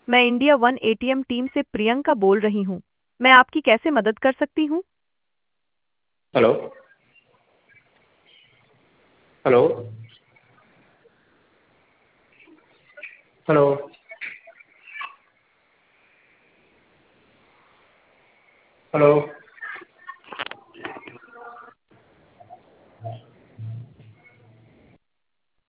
मैं India one ATM team से प्रियंका बोल रही हूँ। मैं आपकी कैसे मदद कर सकती हूँ? हेलो। हेलो। हेलो। हेलो।